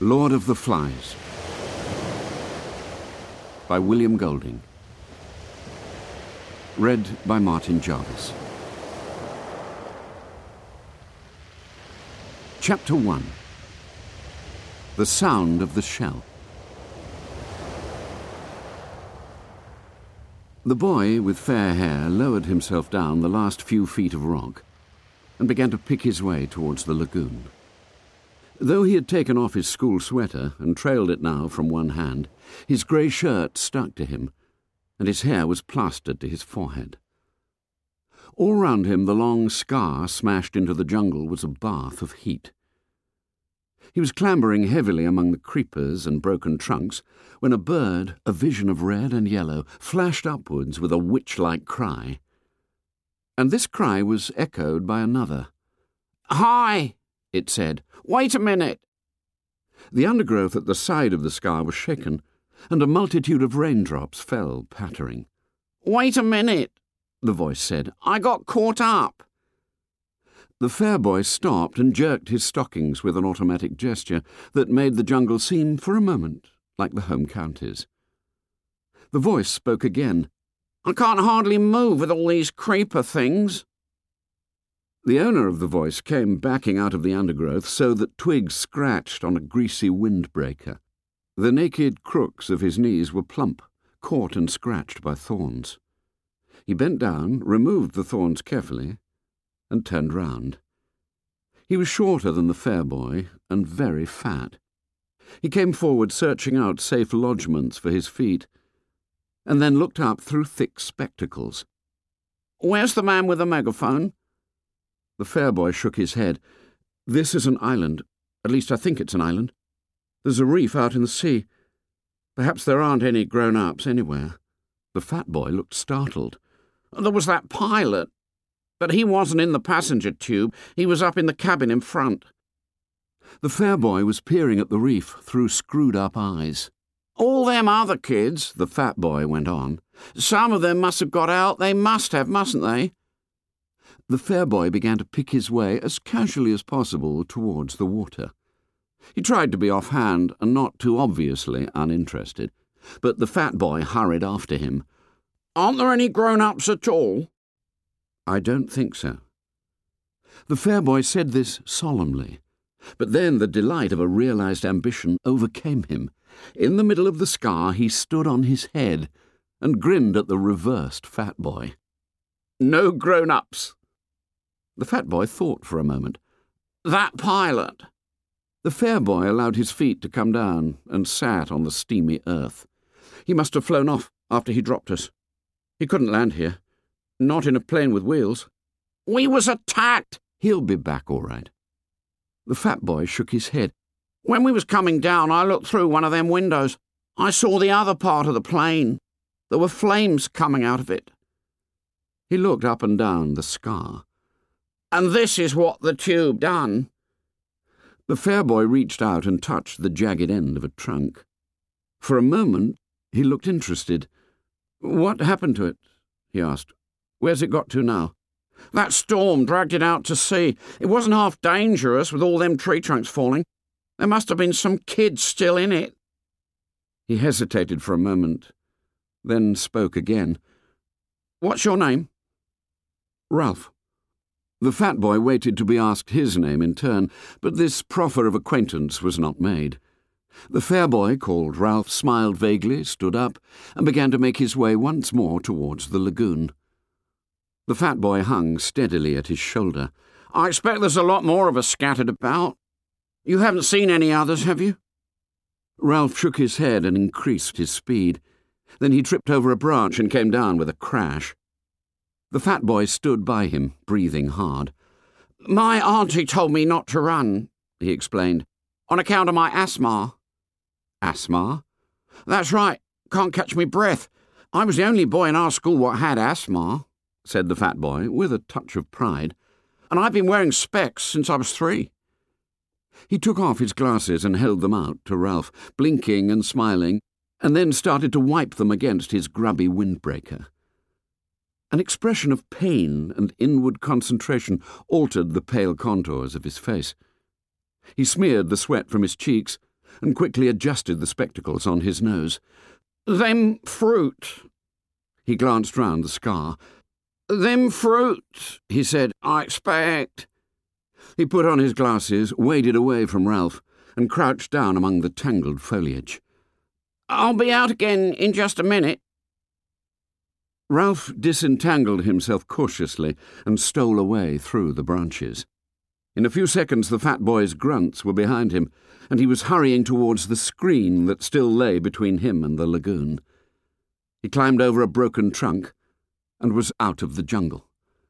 Lord of the Flies by William Golding. Read by Martin Jarvis. Chapter 1. The Sound of the Shell. The boy with fair hair lowered himself down the last few feet of rock and began to pick his way towards the lagoon. Though he had taken off his school sweater and trailed it now from one hand, his grey shirt stuck to him, and his hair was plastered to his forehead. All round him the long scar smashed into the jungle was a bath of heat. He was clambering heavily among the creepers and broken trunks when a bird, a vision of red and yellow, flashed upwards with a witch-like cry. And this cry was echoed by another. "Hi!" it said. "Wait a minute!" The undergrowth at the side of the scar was shaken, and a multitude of raindrops fell pattering. "Wait a minute," the voice said. "I got caught up." The fair boy stopped and jerked his stockings with an automatic gesture that made the jungle seem, for a moment, like the home counties. The voice spoke again. "I can't hardly move with all these creeper things." The owner of the voice came backing out of the undergrowth so that twigs scratched on a greasy windbreaker. The naked crooks of his knees were plump, caught and scratched by thorns. He bent down, removed the thorns carefully, and turned round. He was shorter than the fair boy and very fat. He came forward searching out safe lodgments for his feet, and then looked up through thick spectacles. "Where's the man with the megaphone?" The fair boy shook his head. "This is an island. At least I think it's an island. There's a reef out in the sea. Perhaps there aren't any grown-ups anywhere." The fat boy looked startled. "There was that pilot. But he wasn't in the passenger tube. He was up in the cabin in front." The fair boy was peering at the reef through screwed-up eyes. "All them other kids," the fat boy went on, "some of them must have got out. They must have, mustn't they?" The fair boy began to pick his way as casually as possible towards the water. He tried to be offhand and not too obviously uninterested, but the fat boy hurried after him. "Aren't there any grown-ups at all?" "I don't think so." The fair boy said this solemnly, but then the delight of a realized ambition overcame him. In the middle of the scar he stood on his head and grinned at the reversed fat boy. "No grown-ups." The fat boy thought for a moment. "That pilot." The fair boy allowed his feet to come down and sat on the steamy earth. "He must have flown off after he dropped us. He couldn't land here. Not in a plane with wheels." "We was attacked." "He'll be back all right." The fat boy shook his head. "When we was coming down, I looked through one of them windows. I saw the other part of the plane. There were flames coming out of it." He looked up and down the scar. "And this is what the tube done." The fair boy reached out and touched the jagged end of a trunk. For a moment he looked interested. "What happened to it?" he asked. "Where's it got to now?" "That storm dragged it out to sea. It wasn't half dangerous with all them tree trunks falling. There must have been some kids still in it." He hesitated for a moment, then spoke again. "What's your name?" "Ralph." The fat boy waited to be asked his name in turn, but this proffer of acquaintance was not made. The fair boy, called Ralph, smiled vaguely, stood up, and began to make his way once more towards the lagoon. The fat boy hung steadily at his shoulder. "I expect there's a lot more of us scattered about. You haven't seen any others, have you?" Ralph shook his head and increased his speed. Then he tripped over a branch and came down with a crash. The fat boy stood by him, breathing hard. "My auntie told me not to run," he explained, "on account of my asthma." "Asthma?" "That's right. Can't catch me breath. I was the only boy in our school what had asthma," said the fat boy, with a touch of pride. "And I've been wearing specs since I was 3. He took off his glasses and held them out to Ralph, blinking and smiling, and then started to wipe them against his grubby windbreaker. An expression of pain and inward concentration altered the pale contours of his face. He smeared the sweat from his cheeks and quickly adjusted the spectacles on his nose. "Them fruit." He glanced round the scar. "Them fruit," he said, "I expect." He put on his glasses, waded away from Ralph, and crouched down among the tangled foliage. "I'll be out again in just a minute." Ralph disentangled himself cautiously and stole away through the branches. In a few seconds the fat boy's grunts were behind him, and he was hurrying towards the screen that still lay between him and the lagoon. He climbed over a broken trunk and was out of the jungle.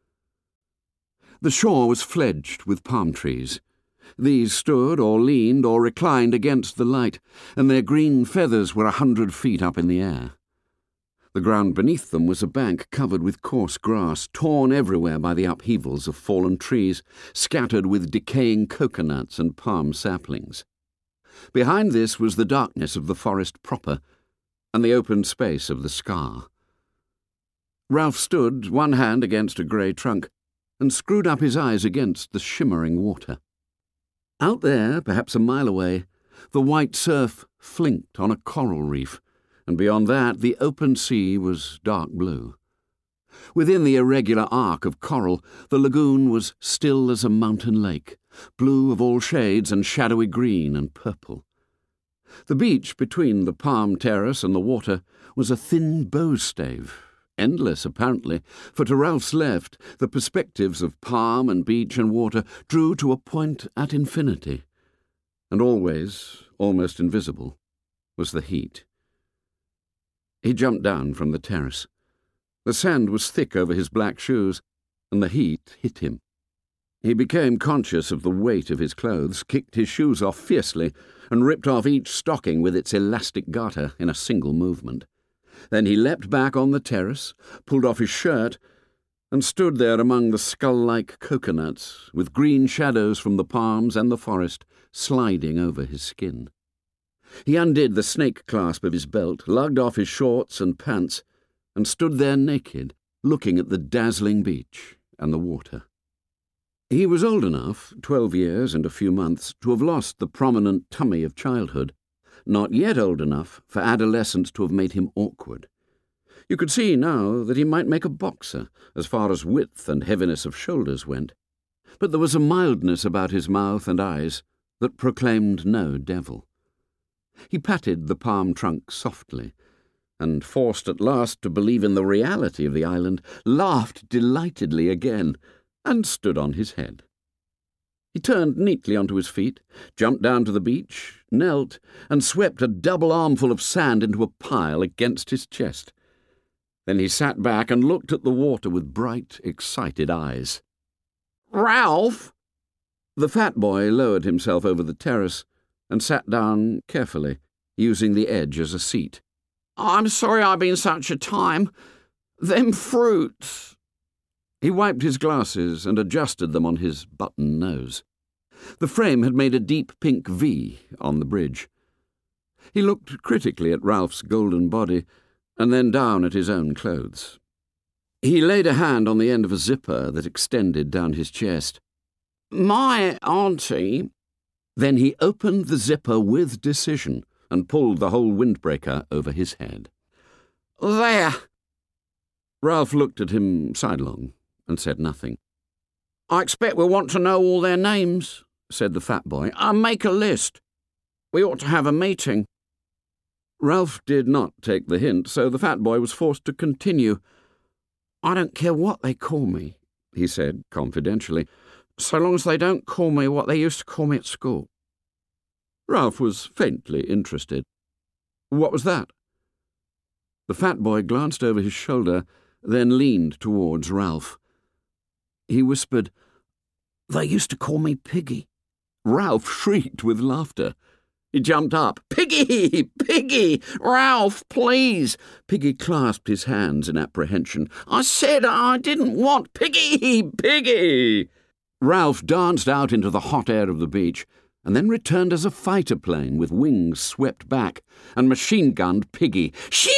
The shore was fledged with palm trees. These stood or leaned or reclined against the light, and their green feathers were 100 feet up in the air. The ground beneath them was a bank covered with coarse grass, torn everywhere by the upheavals of fallen trees, scattered with decaying coconuts and palm saplings. Behind this was the darkness of the forest proper, and the open space of the scar. Ralph stood, one hand against a grey trunk, and screwed up his eyes against the shimmering water. Out there, perhaps a mile away, the white surf flinked on a coral reef, and beyond that the open sea was dark blue. Within the irregular arc of coral, the lagoon was still as a mountain lake, blue of all shades and shadowy green and purple. The beach between the palm terrace and the water was a thin bowstave, endless apparently, for to Ralph's left the perspectives of palm and beach and water drew to a point at infinity, and always, almost invisible, was the heat. He jumped down from the terrace. The sand was thick over his black shoes, and the heat hit him. He became conscious of the weight of his clothes, kicked his shoes off fiercely, and ripped off each stocking with its elastic garter in a single movement. Then he leapt back on the terrace, pulled off his shirt, and stood there among the skull-like coconuts, with green shadows from the palms and the forest sliding over his skin. He undid the snake clasp of his belt, lugged off his shorts and pants, and stood there naked, looking at the dazzling beach and the water. He was old enough, 12 years and a few months, to have lost the prominent tummy of childhood, not yet old enough for adolescence to have made him awkward. You could see now that he might make a boxer, as far as width and heaviness of shoulders went, but there was a mildness about his mouth and eyes that proclaimed no devil. He patted the palm trunk softly, and, forced at last to believe in the reality of the island, laughed delightedly again, and stood on his head. He turned neatly onto his feet, jumped down to the beach, knelt, and swept a double armful of sand into a pile against his chest. Then he sat back and looked at the water with bright, excited eyes. "Ralph!" The fat boy lowered himself over the terrace and sat down carefully, using the edge as a seat. "I'm sorry I've been such a time. Them fruits—" He wiped his glasses and adjusted them on his button nose. The frame had made a deep pink V on the bridge. He looked critically at Ralph's golden body and then down at his own clothes. He laid a hand on the end of a zipper that extended down his chest. "My auntie—" Then he opened the zipper with decision and pulled the whole windbreaker over his head. "There!" Ralph looked at him sidelong and said nothing. "I expect we'll want to know all their names," said the fat boy. "Make a list. We ought to have a meeting." Ralph did not take the hint, so the fat boy was forced to continue. "I don't care what they call me," he said confidentially, "so long as they don't call me what they used to call me at school." Ralph was faintly interested. "What was that?" The fat boy glanced over his shoulder, then leaned towards Ralph. He whispered, "They used to call me Piggy." Ralph shrieked with laughter. He jumped up. "Piggy! Piggy! Ralph, please!" Piggy clasped his hands in apprehension. "I said I didn't want Piggy! Piggy!" Ralph danced out into the hot air of the beach, and then returned as a fighter plane with wings swept back, and machine-gunned Piggy.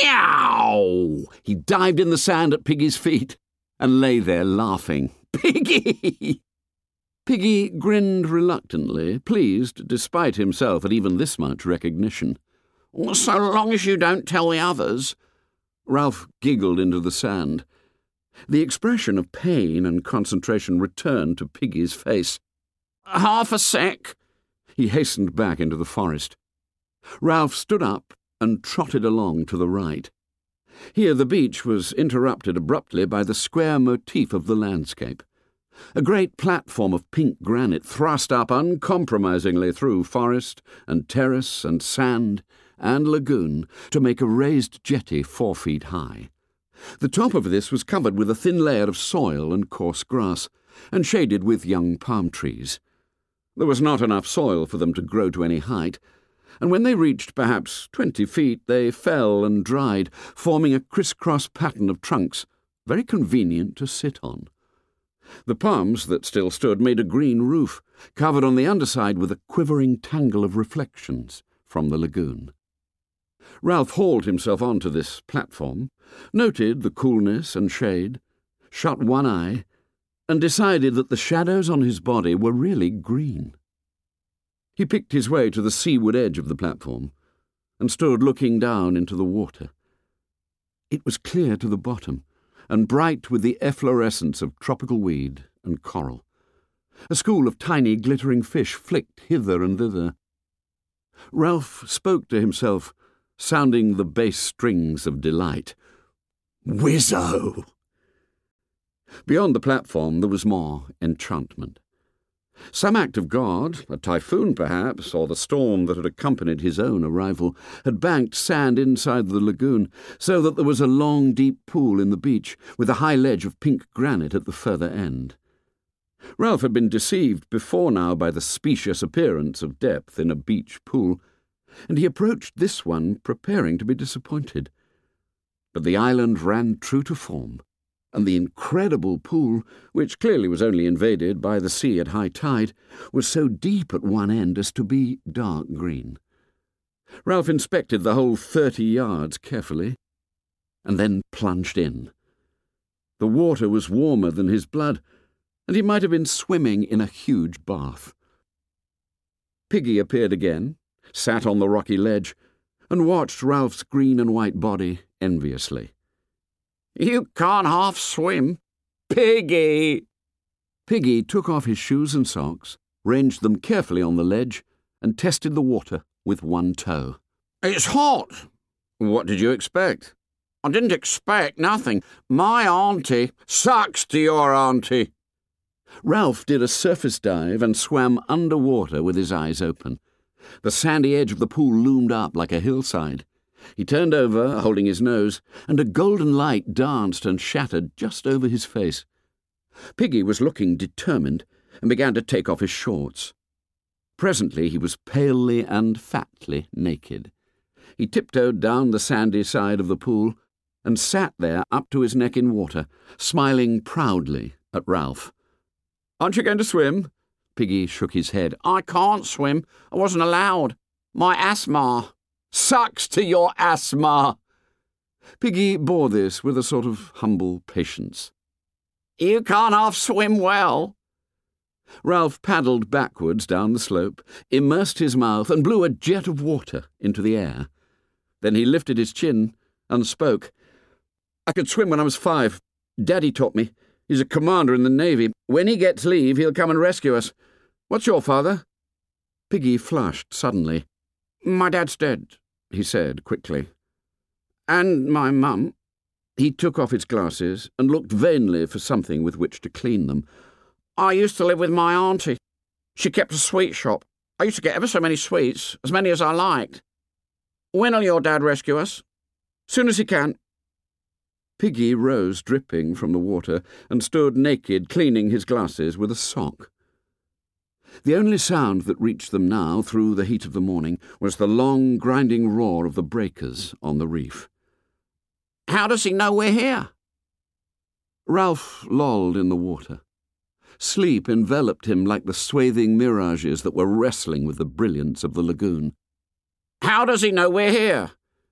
Sheow! He dived in the sand at Piggy's feet and lay there laughing. "Piggy!" Piggy grinned reluctantly, pleased despite himself at even this much recognition. So long as you don't tell the others. Ralph giggled into the sand. The expression of pain and concentration returned to Piggy's face. Half a sec. He hastened back into the forest. Ralph stood up and trotted along to the right. Here the beach was interrupted abruptly by the square motif of the landscape. A great platform of pink granite thrust up uncompromisingly through forest and terrace and sand and lagoon to make a raised jetty 4 feet high. The top of this was covered with a thin layer of soil and coarse grass, and shaded with young palm trees. There was not enough soil for them to grow to any height, and when they reached perhaps 20 feet they fell and dried, forming a criss-cross pattern of trunks, very convenient to sit on. The palms that still stood made a green roof, covered on the underside with a quivering tangle of reflections from the lagoon. Ralph hauled himself onto this platform, noted the coolness and shade, shut one eye, and decided that the shadows on his body were really green. He picked his way to the seaward edge of the platform and stood looking down into the water. It was clear to the bottom, and bright with the efflorescence of tropical weed and coral. A school of tiny glittering fish flicked hither and thither. Ralph spoke to himself, sounding the bass strings of delight. Whizzo! Beyond the platform there was more enchantment. Some act of God, a typhoon perhaps, or the storm that had accompanied his own arrival, had banked sand inside the lagoon, so that there was a long, deep pool in the beach, with a high ledge of pink granite at the further end. Ralph had been deceived before now by the specious appearance of depth in a beach pool, and he approached this one preparing to be disappointed. But the island ran true to form, and the incredible pool, which clearly was only invaded by the sea at high tide, was so deep at one end as to be dark green. Ralph inspected the whole 30 yards carefully, and then plunged in. The water was warmer than his blood, and he might have been swimming in a huge bath. Piggy appeared again, sat on the rocky ledge, and watched Ralph's green and white body enviously. You can't half swim. Piggy! Piggy took off his shoes and socks, ranged them carefully on the ledge, and tested the water with one toe. It's hot. What did you expect? I didn't expect nothing. My auntie sucks to your auntie. Ralph did a surface dive and swam underwater with his eyes open. The sandy edge of the pool loomed up like a hillside. He turned over, holding his nose, and a golden light danced and shattered just over his face. Piggy was looking determined and began to take off his shorts. Presently he was palely and fatly naked. He tiptoed down the sandy side of the pool and sat there up to his neck in water, smiling proudly at Ralph. "Aren't you going to swim?" Piggy shook his head. I can't swim. I wasn't allowed. My asthma. Sucks to your asthma. Piggy bore this with a sort of humble patience. You can't half swim well. Ralph paddled backwards down the slope, immersed his mouth, and blew a jet of water into the air. Then he lifted his chin and spoke. "I could swim when I was 5. Daddy taught me. He's a commander in the Navy. When he gets leave, he'll come and rescue us. What's your father?" Piggy flushed suddenly. My dad's dead, he said quickly. And my mum. He took off his glasses and looked vainly for something with which to clean them. I used to live with my auntie. She kept a sweet shop. I used to get ever so many sweets, as many as I liked. When'll your dad rescue us? Soon as he can. Piggy rose dripping from the water and stood naked, cleaning his glasses with a sock. The only sound that reached them now through the heat of the morning was the long, grinding roar of the breakers on the reef. How does he know we're here? Ralph lolled in the water. Sleep enveloped him like the swathing mirages that were wrestling with the brilliance of the lagoon. How does he know we're here?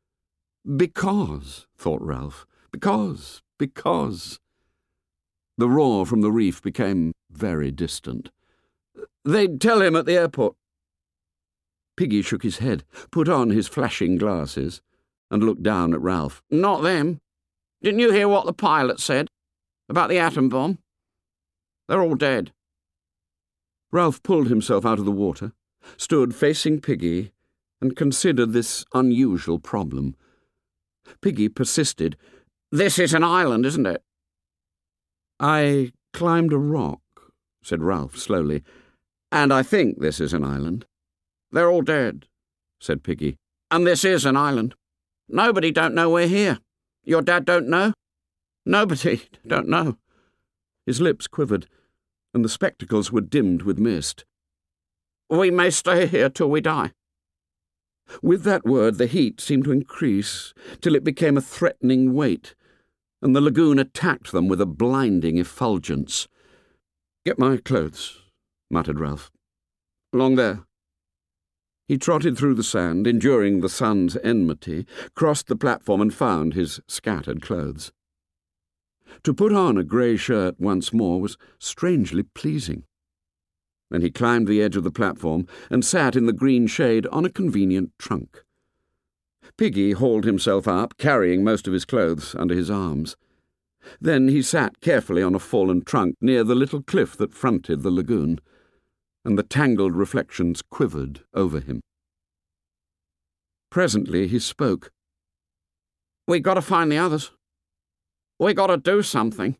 Because, thought Ralph, because. The roar from the reef became very distant. They'd tell him at the airport. Piggy shook his head, put on his flashing glasses, and looked down at Ralph. Not them. Didn't you hear what the pilot said about the atom bomb? They're all dead. Ralph pulled himself out of the water, stood facing Piggy, and considered this unusual problem. Piggy persisted. This is an island, isn't it? I climbed a rock, said Ralph slowly, and I think this is an island. They're all dead, said Piggy. And this is an island. Nobody don't know we're here. Your dad don't know? Nobody don't know. His lips quivered, and the spectacles were dimmed with mist. We may stay here till we die. With that word the heat seemed to increase, till it became a threatening weight, and the lagoon attacked them with a blinding effulgence. Get my clothes, muttered Ralph. Along there. He trotted through the sand, enduring the sun's enmity, crossed the platform and found his scattered clothes. To put on a grey shirt once more was strangely pleasing. Then he climbed the edge of the platform and sat in the green shade on a convenient trunk. Piggy hauled himself up, carrying most of his clothes under his arms. Then he sat carefully on a fallen trunk near the little cliff that fronted the lagoon, and the tangled reflections quivered over him. Presently he spoke. We got to find the others. We got to do something.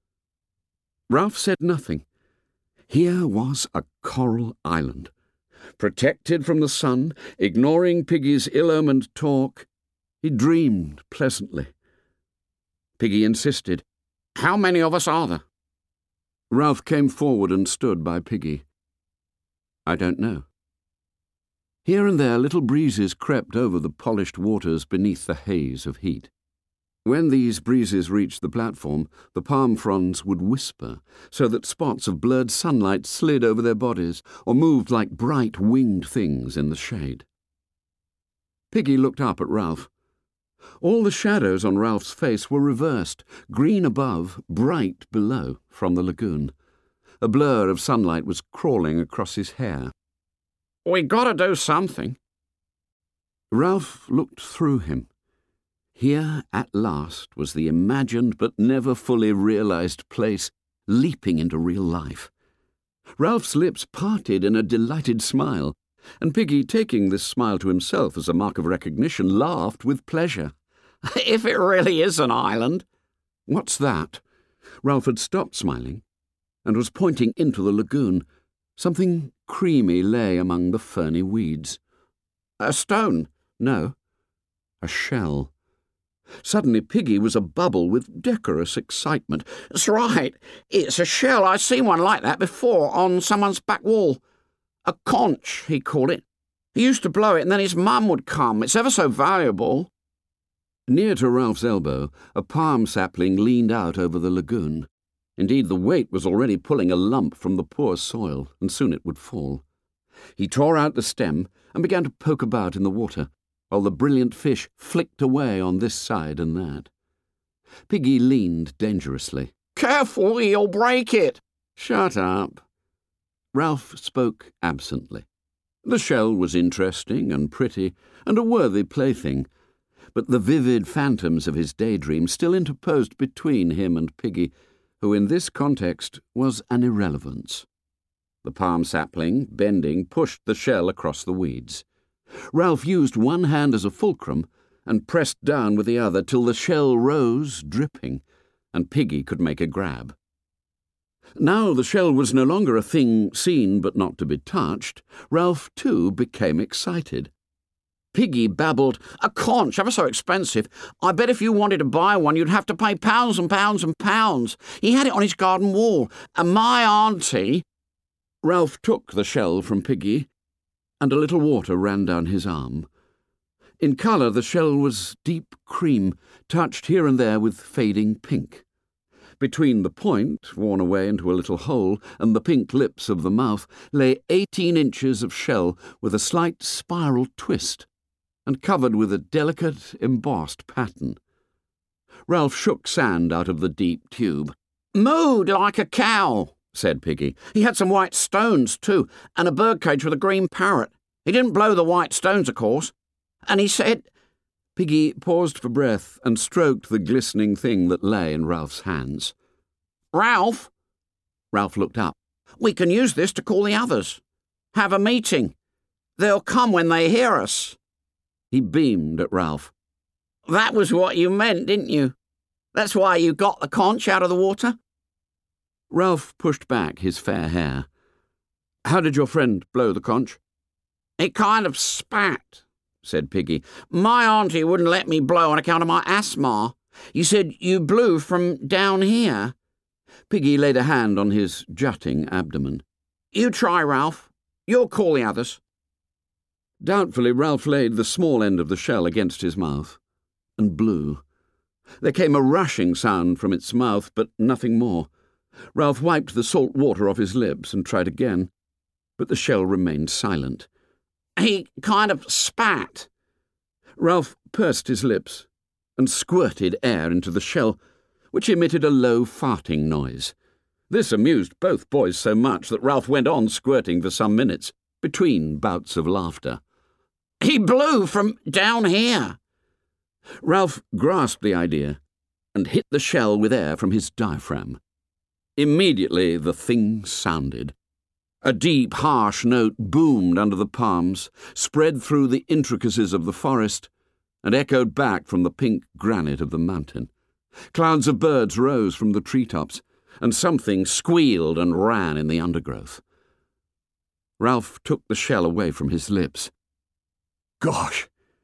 Ralph said nothing. Here was a coral island, protected from the sun, ignoring Piggy's ill-omened talk. He dreamed pleasantly. Piggy insisted. How many of us are there? Ralph came forward and stood by Piggy. I don't know. Here and there little breezes crept over the polished waters beneath the haze of heat. When these breezes reached the platform, the palm fronds would whisper, so that spots of blurred sunlight slid over their bodies or moved like bright winged things in the shade. Piggy looked up at Ralph. All the shadows on Ralph's face were reversed, green above, bright below, from the lagoon. A blur of sunlight was crawling across his hair. We got to do something. Ralph looked through him. Here, at last, was the imagined but never fully realized place leaping into real life. Ralph's lips parted in a delighted smile, and Piggy, taking this smile to himself as a mark of recognition, laughed with pleasure. If it really is an island. What's that? Ralph had stopped smiling and was pointing into the lagoon. Something creamy lay among the ferny weeds. A stone? No, a shell. Suddenly Piggy was abubble with decorous excitement. That's right. It's a shell. I've seen one like that before on someone's back wall. A conch, he called it. He used to blow it and then his mum would come. It's ever so valuable. Near to Ralph's elbow, a palm sapling leaned out over the lagoon. Indeed, the weight was already pulling a lump from the poor soil, and soon it would fall. He tore out the stem and began to poke about in the water, while the brilliant fish flicked away on this side and that. Piggy leaned dangerously. Careful, you'll break it. Shut up. Ralph spoke absently. The shell was interesting and pretty, and a worthy plaything, but the vivid phantoms of his daydream still interposed between him and Piggy, who in this context was an irrelevance. The palm sapling, bending, pushed the shell across the weeds. Ralph used one hand as a fulcrum and pressed down with the other till the shell rose, dripping, and Piggy could make a grab. Now the shell was no longer a thing seen but not to be touched. Ralph, too, became excited. Piggy babbled, a conch, ever so expensive. I bet if you wanted to buy one, you'd have to pay pounds and pounds and pounds. He had it on his garden wall, and my auntie... Ralph took the shell from Piggy, and a little water ran down his arm. In colour, the shell was deep cream, touched here and there with fading pink. Between the point, worn away into a little hole, and the pink lips of the mouth, lay 18 inches of shell with a slight spiral twist, and covered with a delicate, embossed pattern. Ralph shook sand out of the deep tube. Mooed like a cow, said Piggy. He had some white stones, too, and a birdcage with a green parrot. He didn't blow the white stones, of course. And he said—" Piggy paused for breath and stroked the glistening thing that lay in Ralph's hands. "Ralph!" Ralph looked up. "We can use this to call the others. Have a meeting. They'll come when they hear us." He beamed at Ralph. "That was what you meant, didn't you? That's why you got the conch out of the water?" Ralph pushed back his fair hair. "How did your friend blow the conch?" "It kind of spat," said Piggy. "My auntie wouldn't let me blow on account of my asthma. You said you blew from down here." Piggy laid a hand on his jutting abdomen. "You try, Ralph. You'll call the others." Doubtfully, Ralph laid the small end of the shell against his mouth and blew. There came a rushing sound from its mouth, but nothing more. Ralph wiped the salt water off his lips and tried again, but the shell remained silent. "He kind of spat." Ralph pursed his lips and squirted air into the shell, which emitted a low farting noise. This amused both boys so much that Ralph went on squirting for some minutes, between bouts of laughter. "He blew from down here." Ralph grasped the idea and hit the shell with air from his diaphragm. Immediately the thing sounded. A deep, harsh note boomed under the palms, spread through the intricacies of the forest, and echoed back from the pink granite of the mountain. Clouds of birds rose from the treetops, and something squealed and ran in the undergrowth. Ralph took the shell away from his lips. "Gosh!"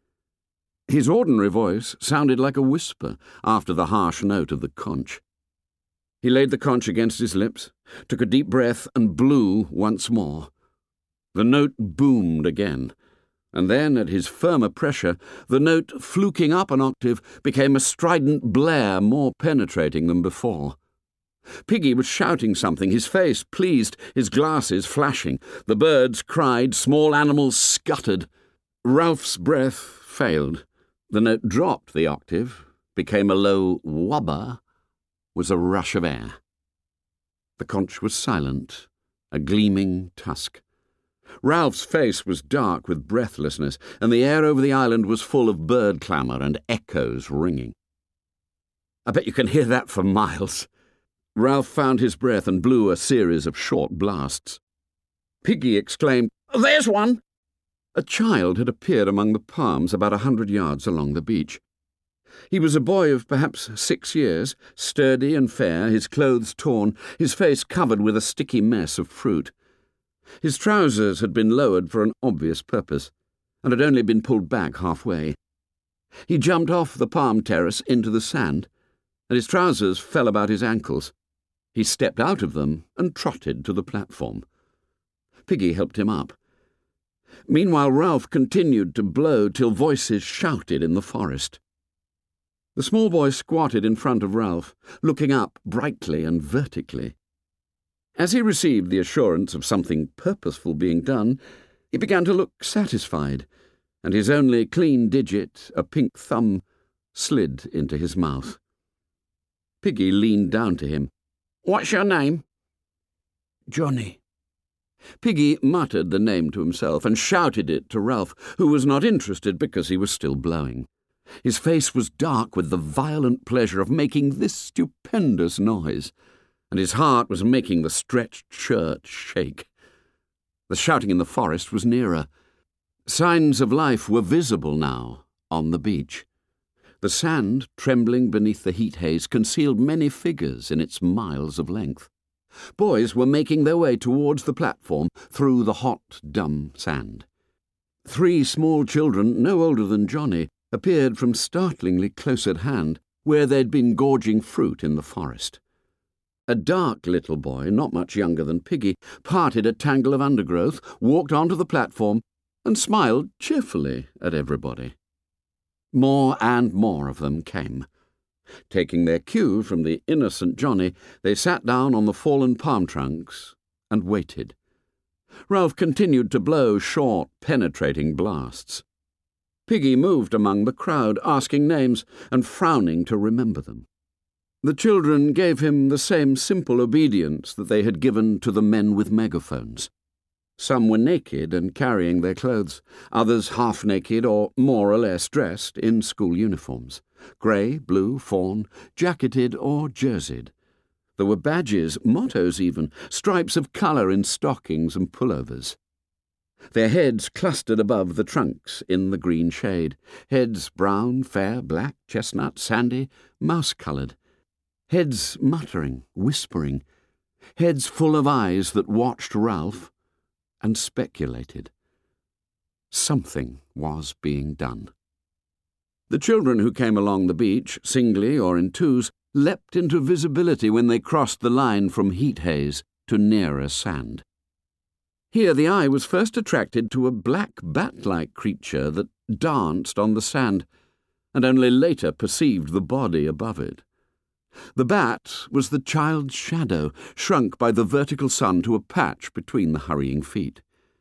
His ordinary voice sounded like a whisper after the harsh note of the conch. He laid the conch against his lips, took a deep breath, and blew once more. The note boomed again, and then, at his firmer pressure, the note, fluking up an octave, became a strident blare more penetrating than before. Piggy was shouting something, his face pleased, his glasses flashing. The birds cried, small animals scuttered. Ralph's breath failed. The note dropped the octave, became a low wubba, was a rush of air. The conch was silent, a gleaming tusk. Ralph's face was dark with breathlessness, and the air over the island was full of bird clamour and echoes ringing. "I bet you can hear that for miles." Ralph found his breath and blew a series of short blasts. Piggy exclaimed, "There's one!" A child had appeared among the palms about 100 yards along the beach. He was a boy of perhaps 6 years, sturdy and fair, his clothes torn, his face covered with a sticky mess of fruit. His trousers had been lowered for an obvious purpose, and had only been pulled back halfway. He jumped off the palm terrace into the sand, and his trousers fell about his ankles. He stepped out of them and trotted to the platform. Piggy helped him up. Meanwhile, Ralph continued to blow till voices shouted in the forest. The small boy squatted in front of Ralph, looking up brightly and vertically. As he received the assurance of something purposeful being done, he began to look satisfied, and his only clean digit, a pink thumb, slid into his mouth. Piggy leaned down to him. "What's your name?" "Johnny." Piggy muttered the name to himself and shouted it to Ralph, who was not interested because he was still blowing. His face was dark with the violent pleasure of making this stupendous noise, and his heart was making the stretched shirt shake. The shouting in the forest was nearer. Signs of life were visible now on the beach. The sand, trembling beneath the heat haze, concealed many figures in its miles of length. Boys were making their way towards the platform through the hot, dumb sand. 3 small children, no older than Johnny, appeared from startlingly close at hand, where they'd been gorging fruit in the forest. A dark little boy, not much younger than Piggy, parted a tangle of undergrowth, walked onto the platform, and smiled cheerfully at everybody. More and more of them came. Taking their cue from the innocent Johnny, they sat down on the fallen palm trunks and waited. Ralph continued to blow short, penetrating blasts. Piggy moved among the crowd, asking names and frowning to remember them. The children gave him the same simple obedience that they had given to the men with megaphones. Some were naked and carrying their clothes, others half naked or more or less dressed in school uniforms, grey, blue, fawn, jacketed or jerseyed. There were badges, mottos even, stripes of colour in stockings and pullovers. Their heads clustered above the trunks in the green shade, heads brown, fair, black, chestnut, sandy, mouse-coloured, heads muttering, whispering, heads full of eyes that watched Ralph and speculated. Something was being done. The children who came along the beach, singly or in twos, leapt into visibility when they crossed the line from heat haze to nearer sand. Here the eye was first attracted to a black bat-like creature that danced on the sand, and only later perceived the body above it. The bat was the child's shadow, shrunk by the vertical sun to a patch between the hurrying feet.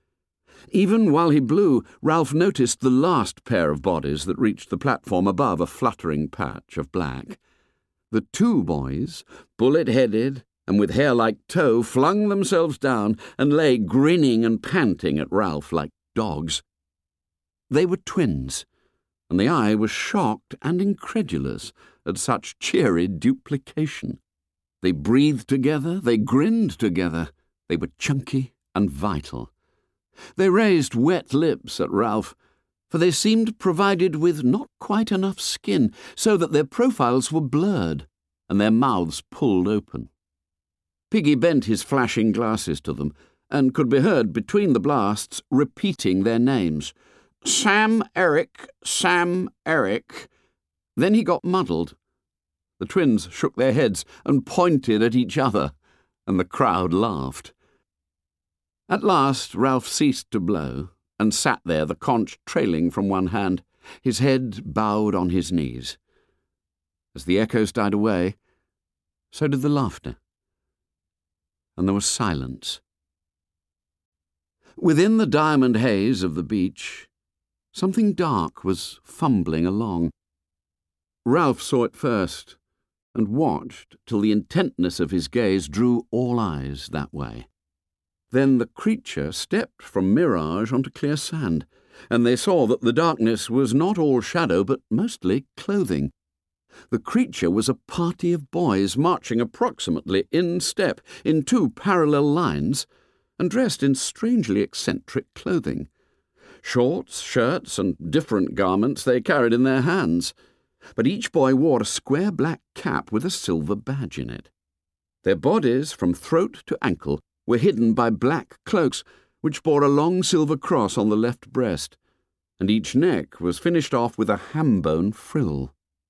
Even while he blew, Ralph noticed the last pair of bodies that reached the platform above a fluttering patch of black. The two boys, bullet-headed and with hair like tow, flung themselves down and lay grinning and panting at Ralph like dogs. They were twins, and the eye was shocked and incredulous at such cheery duplication. They breathed together, they grinned together, they were chunky and vital. They raised wet lips at Ralph, for they seemed provided with not quite enough skin, so that their profiles were blurred and their mouths pulled open. Piggy bent his flashing glasses to them, and could be heard between the blasts repeating their names. Sam Eric, Sam Eric. Then he got muddled. The twins shook their heads and pointed at each other, and the crowd laughed. At last Ralph ceased to blow, and sat there, the conch trailing from one hand, his head bowed on his knees. As the echoes died away, so did the laughter, and there was silence. Within the diamond haze of the beach, something dark was fumbling along. Ralph saw it first, and watched till the intentness of his gaze drew all eyes that way. Then the creature stepped from mirage onto clear sand, and they saw that the darkness was not all shadow, but mostly clothing. The creature was a party of boys marching approximately in step in two parallel lines, and dressed in strangely eccentric clothing. Shorts, shirts, and different garments they carried in their hands, but each boy wore a square black cap with a silver badge in it. Their bodies, from throat to ankle, were hidden by black cloaks, which bore a long silver cross on the left breast, and each neck was finished off with a ham-bone frill.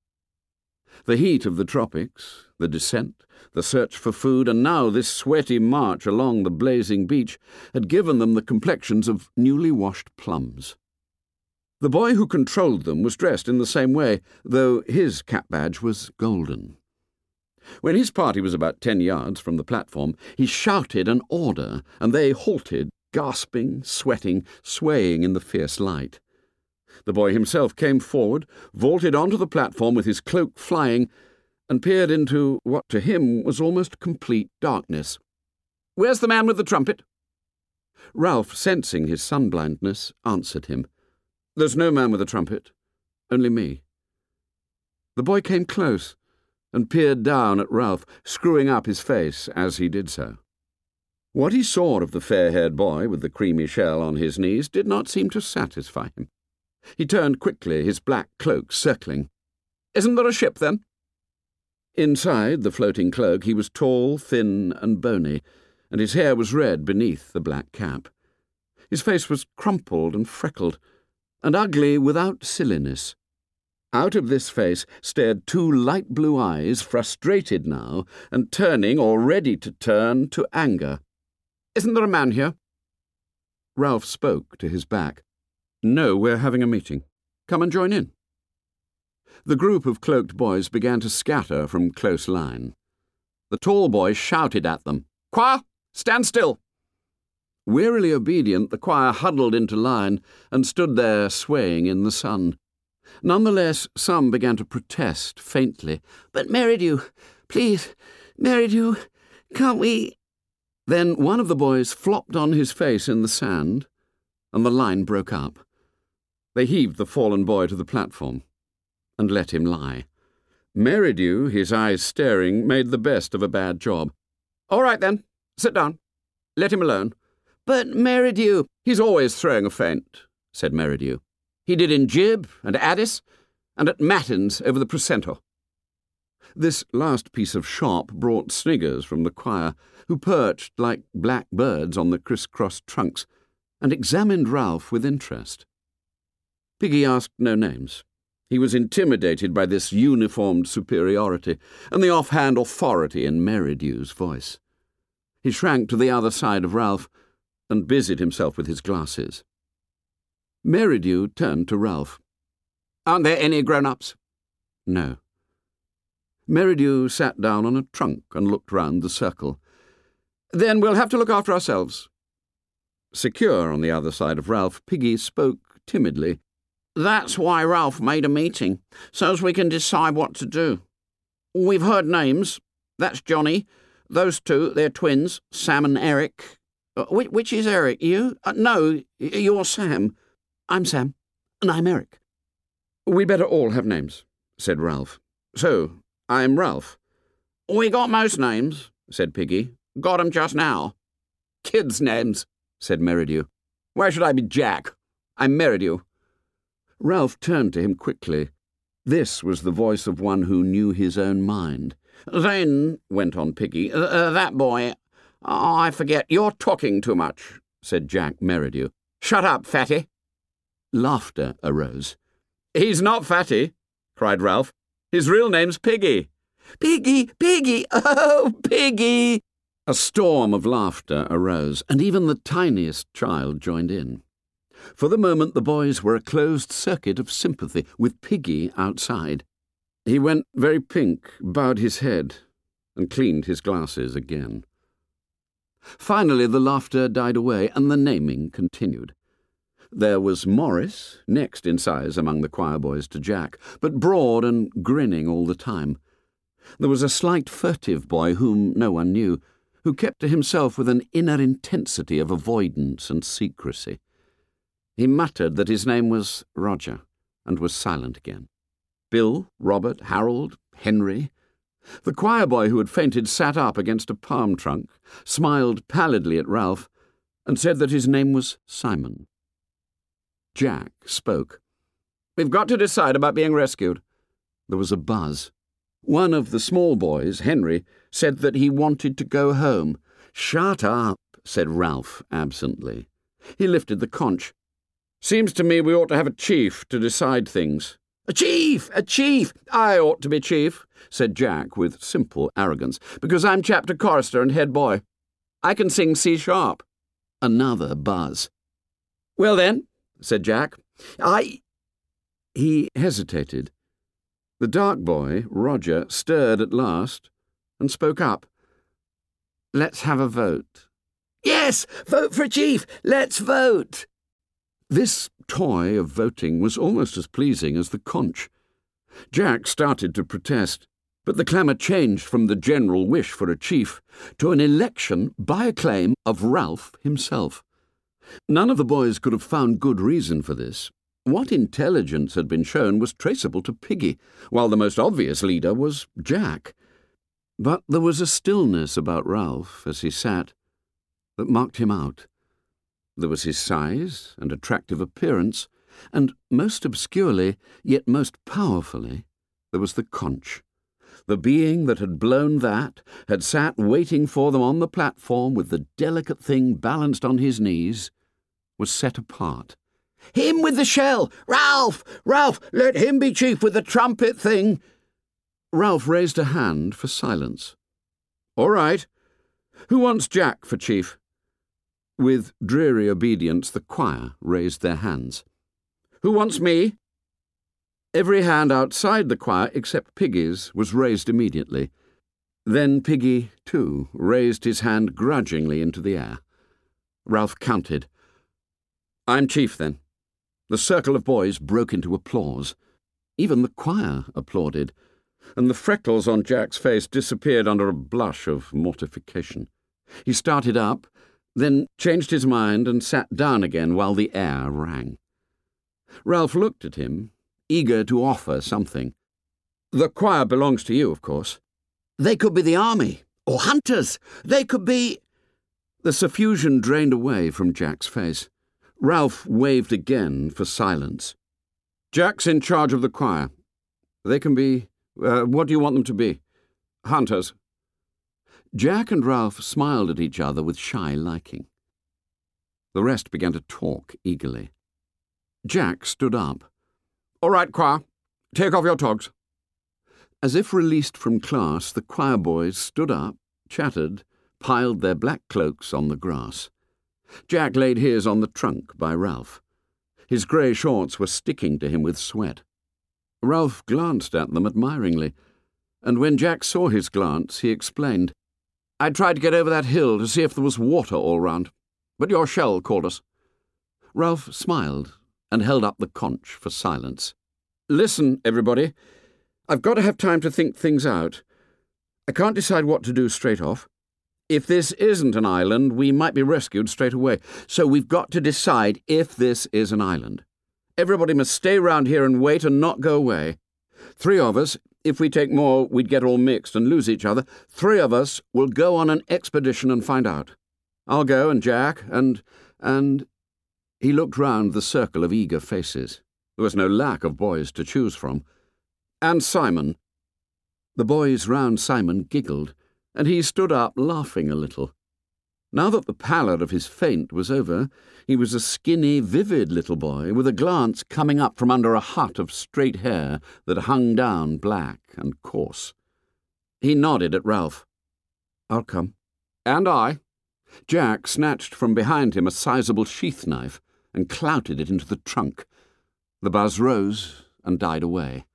The heat of the tropics, the descent, the search for food, and now this sweaty march along the blazing beach had given them the complexions of newly washed plums. The boy who controlled them was dressed in the same way, though his cap badge was golden. When his party was about 10 yards from the platform, he shouted an order, and they halted, gasping, sweating, swaying in the fierce light. The boy himself came forward, vaulted onto the platform with his cloak flying, and peered into what to him was almost complete darkness. "Where's the man with the trumpet?" Ralph, sensing his sunblindness, answered him. "There's no man with a trumpet, only me." The boy came close and peered down at Ralph, screwing up his face as he did so. What he saw of the fair-haired boy with the creamy shell on his knees did not seem to satisfy him. He turned quickly, his black cloak circling. "Isn't there a ship, then?" Inside the floating cloak he was tall, thin, and bony, and his hair was red beneath the black cap. His face was crumpled and freckled, and ugly without silliness. Out of this face stared two light blue eyes, frustrated now, and turning, or ready to turn, to anger. "Isn't there a man here?" Ralph spoke to his back. "No, we're having a meeting. Come and join in." The group of cloaked boys began to scatter from close line. The tall boy shouted at them, "Choir, stand still!" Wearily obedient, the choir huddled into line and stood there swaying in the sun. Nonetheless, some began to protest faintly. "But Merridew, Please, Merridew, can't we—" Then one of the boys flopped on his face in the sand, and the line broke up. They heaved the fallen boy to the platform and let him lie. Merridew, his eyes staring, made the best of a bad job. "All right, then. Sit down. Let him alone." "But Merridew—" "He's always throwing a feint," said Merridew. "He did in Gib and Addis and at Matins over the Precento." This last piece of shop brought sniggers from the choir, who perched like black birds on the criss-cross trunks and examined Ralph with interest. Piggy asked no names. He was intimidated by this uniformed superiority and the offhand authority in Merridew's voice. He shrank to the other side of Ralph and busied himself with his glasses. Merridew turned to Ralph. "Aren't there any grown-ups?" "No." Merridew sat down on a trunk and looked round the circle. "Then we'll have to look after ourselves." Secure on the other side of Ralph, Piggy spoke timidly. "That's why Ralph made a meeting, so as we can decide what to do. We've heard names. That's Johnny. Those two, they're twins, Sam and Eric. Which is Eric? You? No, you're Sam. I'm Sam, and I'm Eric." "We better all have names," said Ralph. "So, I'm Ralph." "We got most names," said Piggy. "Got 'em just now." "Kids' names," said Merridew. "Why should I be Jack? I'm Merridew." Ralph turned to him quickly. This was the voice of one who knew his own mind. "Then," went on Piggy, "that boy— I forget. You're talking too much," said Jack Merridew. "Shut up, fatty." Laughter arose. "He's not fatty," cried Ralph. "His real name's Piggy." "Piggy, Piggy, oh, Piggy!" A storm of laughter arose, and even the tiniest child joined in. For the moment the boys were a closed circuit of sympathy, with Piggy outside. He went very pink, bowed his head, and cleaned his glasses again. Finally the laughter died away, and the naming continued. There was Morris, next in size among the choir boys to Jack, but broad and grinning all the time. There was a slight furtive boy whom no one knew, who kept to himself with an inner intensity of avoidance and secrecy. He muttered that his name was Roger, and was silent again. Bill, Robert, Harold, Henry. The choir boy who had fainted sat up against a palm trunk, smiled pallidly at Ralph, and said that his name was Simon. Jack spoke. "We've got to decide about being rescued." There was a buzz. One of the small boys, Henry, said that he wanted to go home. "Shut up," said Ralph absently. He lifted the conch. "Seems to me we ought to have a chief to decide things." "A chief! A chief! I ought to be chief," said Jack with simple arrogance, "because I'm chapter chorister and head boy. I can sing C-sharp. Another buzz. "Well then," said Jack, He hesitated. The dark boy, Roger, stirred at last and spoke up. "Let's have a vote." "Yes, vote for chief! Let's vote!" This toy of voting was almost as pleasing as the conch. Jack started to protest, but the clamour changed from the general wish for a chief to an election by acclaim of Ralph himself. None of the boys could have found good reason for this. What intelligence had been shown was traceable to Piggy, while the most obvious leader was Jack. But there was a stillness about Ralph as he sat that marked him out. There was his size and attractive appearance, and most obscurely, yet most powerfully, there was the conch. The being that had blown that had sat waiting for them on the platform with the delicate thing balanced on his knees, was set apart. "Him with the shell! Ralph! Ralph! Let him be chief with the trumpet thing!" Ralph raised a hand for silence. "All right. Who wants Jack for chief?" With dreary obedience the choir raised their hands. "Who wants me?" Every hand outside the choir, except Piggy's, was raised immediately. Then Piggy, too, raised his hand grudgingly into the air. Ralph counted. "I'm chief, then." The circle of boys broke into applause. Even the choir applauded. and the freckles on Jack's face disappeared under a blush of mortification. He started up, then changed his mind and sat down again while the air rang. Ralph looked at him, eager to offer something. "The choir belongs to you, of course." "They could be the army, or hunters. They could be—" The suffusion drained away from Jack's face. Ralph waved again for silence. "Jack's in charge of the choir. They can be— what do you want them to be?" "Hunters." Jack and Ralph smiled at each other with shy liking. The rest began to talk eagerly. Jack stood up. "All right, choir. Take off your togs." As if released from class, the choir boys stood up, chattered, piled their black cloaks on the grass. Jack laid his on the trunk by Ralph. His grey shorts were sticking to him with sweat. Ralph glanced at them admiringly, and when Jack saw his glance, he explained, "I tried to get over that hill to see if there was water all round, but your shell called us." Ralph smiled and held up the conch for silence. "Listen, everybody. I've got to have time to think things out. I can't decide what to do straight off. If this isn't an island, we might be rescued straight away. So we've got to decide if this is an island. Everybody must stay round here and wait and not go away. 3 of us, if we take more, we'd get all mixed and lose each other. 3 of us will go on an expedition and find out. I'll go, and Jack, and... He looked round the circle of eager faces. There was no lack of boys to choose from. "And Simon." The boys round Simon giggled, and he stood up laughing a little. Now that the pallor of his faint was over, he was a skinny, vivid little boy with a glance coming up from under a hut of straight hair that hung down black and coarse. He nodded at Ralph. "I'll come." "And I." Jack snatched from behind him a sizable sheath knife and clouted it into the trunk. The buzz rose and died away.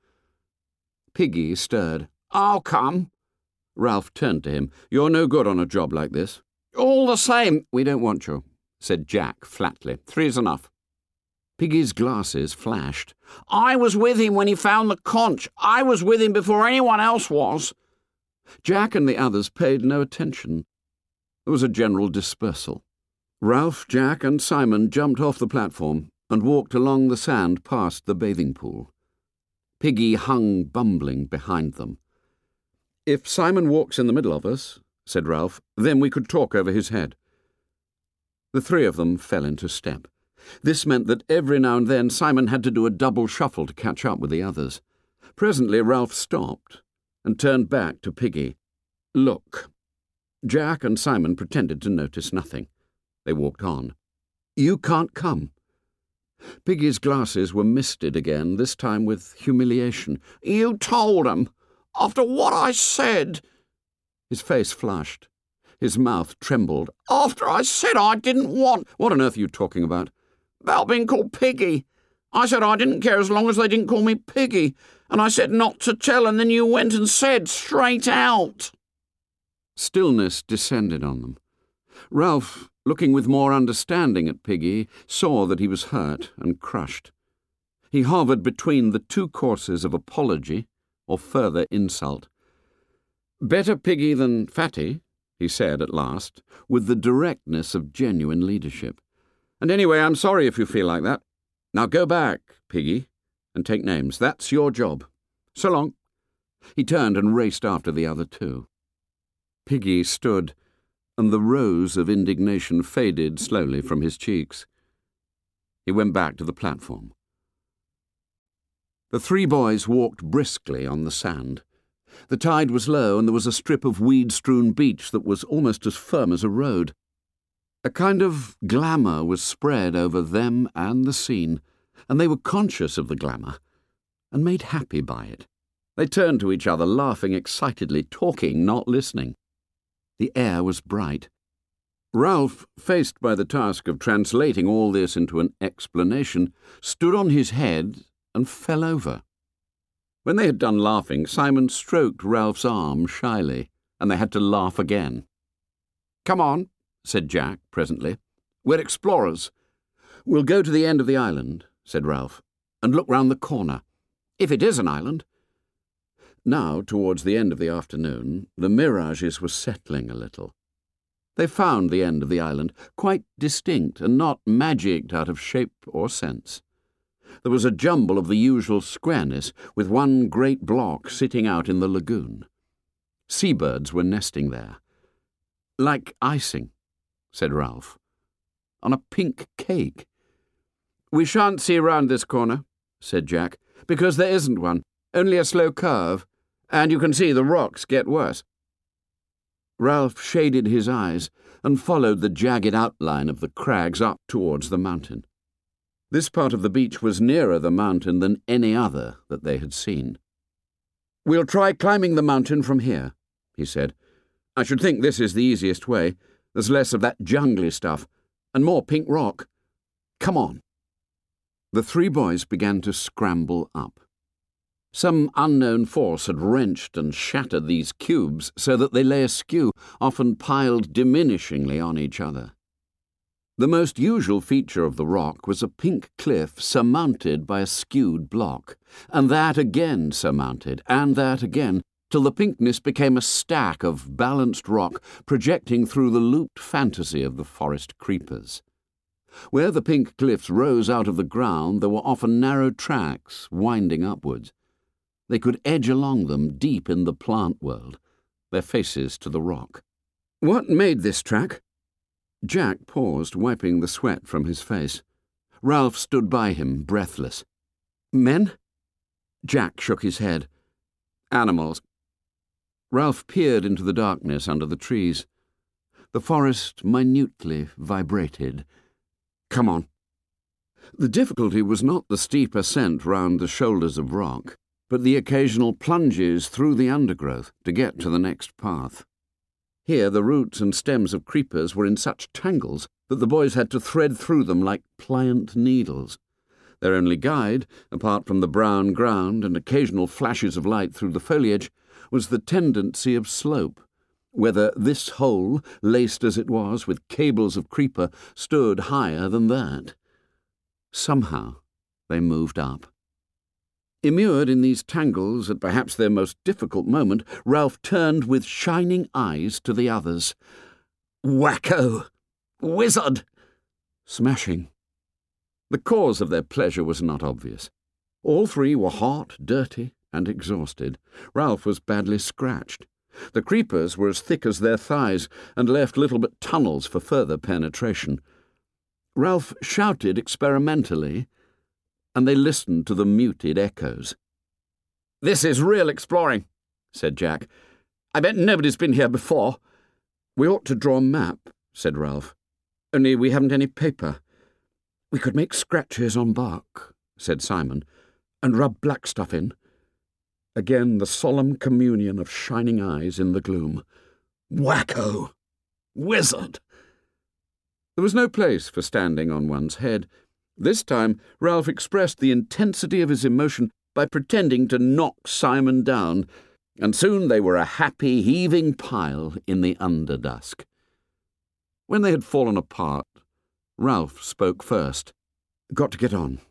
Piggy stirred. "I'll come." Ralph turned to him. "You're no good on a job like this." "All the same—" "We don't want you," said Jack flatly. 3's enough." Piggy's glasses flashed. "I was with him when he found the conch. I was with him before anyone else was." Jack and the others paid no attention. There was a general dispersal. Ralph, Jack, and Simon jumped off the platform and walked along the sand past the bathing pool. Piggy hung bumbling behind them. "If Simon walks in the middle of us," said Ralph, "then we could talk over his head." The 3 of them fell into step. This meant that every now and then Simon had to do a double shuffle to catch up with the others. Presently Ralph stopped and turned back to Piggy. "Look." Jack and Simon pretended to notice nothing. They walked on. "You can't come." Piggy's glasses were misted again, this time with humiliation. "You told 'em. After what I said." His face flushed. His mouth trembled. "After I said I didn't want—" "What on earth are you talking about?" "About being called Piggy. I said I didn't care as long as they didn't call me Piggy. And I said not to tell, and then you went and said straight out." Stillness descended on them. Ralph, looking with more understanding at Piggy, saw that he was hurt and crushed. He hovered between the 2 courses of apology or further insult. "Better Piggy than Fatty," he said at last, with the directness of genuine leadership. "And anyway, I'm sorry if you feel like that. Now go back, Piggy, and take names. That's your job. So long." He turned and raced after the other 2. Piggy stood, and the rose of indignation faded slowly from his cheeks. He went back to the platform. The 3 boys walked briskly on the sand. The tide was low, and there was a strip of weed-strewn beach that was almost as firm as a road. A kind of glamour was spread over them and the scene, and they were conscious of the glamour, and made happy by it. They turned to each other, laughing excitedly, talking, not listening. The air was bright. Ralph, faced by the task of translating all this into an explanation, stood on his head and fell over. When they had done laughing, Simon stroked Ralph's arm shyly, and they had to laugh again. "Come on," said Jack presently. "We're explorers." "We'll go to the end of the island," said Ralph, "and look round the corner. If it is an island." Now, towards the end of the afternoon, the mirages were settling a little. They found the end of the island quite distinct and not magicked out of shape or sense. There was a jumble of the usual squareness, with one great block sitting out in the lagoon. Seabirds were nesting there. "Like icing," said Ralph. "On a pink cake." "We shan't see round this corner," said Jack, "because there isn't one, only a slow curve, and you can see the rocks get worse." Ralph shaded his eyes and followed the jagged outline of the crags up towards the mountain. This part of the beach was nearer the mountain than any other that they had seen. "We'll try climbing the mountain from here," he said. "I should think this is the easiest way. There's less of that jungly stuff, and more pink rock. Come on." The three boys began to scramble up. Some unknown force had wrenched and shattered these cubes so that they lay askew, often piled diminishingly on each other. The most usual feature of the rock was a pink cliff surmounted by a skewed block, and that again surmounted, and that again, till the pinkness became a stack of balanced rock projecting through the looped fantasy of the forest creepers. Where the pink cliffs rose out of the ground, there were often narrow tracks winding upwards. They could edge along them deep in the plant world, their faces to the rock. "What made this track?" Jack paused, wiping the sweat from his face. Ralph stood by him, breathless. "Men?" Jack shook his head. "Animals." Ralph peered into the darkness under the trees. The forest minutely vibrated. "Come on." The difficulty was not the steep ascent round the shoulders of rock, but the occasional plunges through the undergrowth to get to the next path. Here the roots and stems of creepers were in such tangles that the boys had to thread through them like pliant needles. Their only guide, apart from the brown ground and occasional flashes of light through the foliage, was the tendency of slope, whether this hole, laced as it was with cables of creeper, stood higher than that. Somehow they moved up. Immured in these tangles at perhaps their most difficult moment, Ralph turned with shining eyes to the others. "Wacko! Wizard!" Smashing. The cause of their pleasure was not obvious. All three were hot, dirty, and exhausted. Ralph was badly scratched. The creepers were as thick as their thighs and left little but tunnels for further penetration. Ralph shouted experimentally, and they listened to the muted echoes. "This is real exploring," said Jack. "I bet nobody's been here before." "We ought to draw a map," said Ralph. "Only we haven't any paper." "We could make scratches on bark," said Simon, "and rub black stuff in." Again the solemn communion of shining eyes in the gloom. "Wacko! Wizard!" There was no place for standing on one's head. This time Ralph expressed the intensity of his emotion by pretending to knock Simon down, and soon they were a happy, heaving pile in the underdusk. When they had fallen apart, Ralph spoke first. "Got to get on."